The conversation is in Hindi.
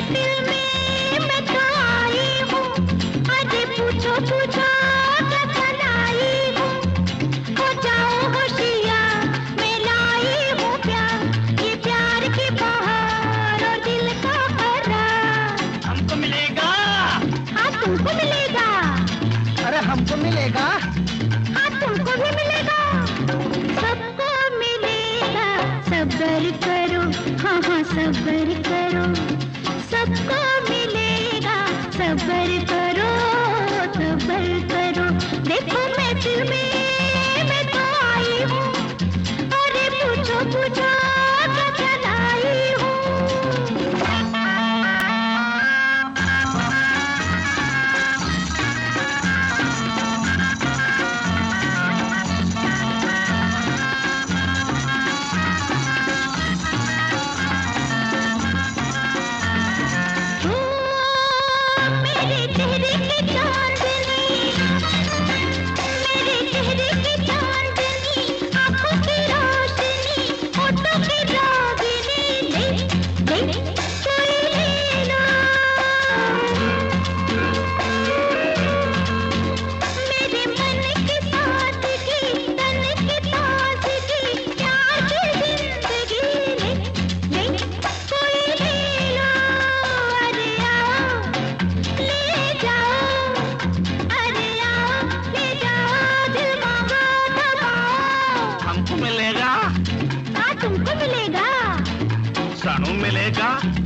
महफिल में मैं तो आई हूँ, अरे पूछो पूछो क्या चलाई हूँ, हो जाओ होशियार मैं लाई हूँ प्यार, ये प्यार की बहार और दिल का करार। हमको मिलेगा, हाँ तुमको मिलेगा, अरे हमको मिलेगा, हाँ तुमको भी मिलेगा, सबको मिलेगा। सब्र करो, हाँ हाँ सब्र करो, सबको मिलेगा। सब्र करो, सब्र करो, देखो महफिल में मैं तो आई हूँ, अरे पूछो पूछो क्या चलाई हूँ। मेरे चेहरे की चांदनी, मेरे चेहरे की चांदनी, आँखों की रोशनी, होठों की रागिनी, ले ले कोई ले लो। मेरे मन की सादगी, तन की ताजगी, प्यार की जिंदगी, ले ले कोई ले लो। अरे आओ ले जाओ, अरे आओ ले जाओ, दिल मांगो दबाओ। हमको मिलेगा, हाँ तुमको मिलेगा, सानू मिलेगा।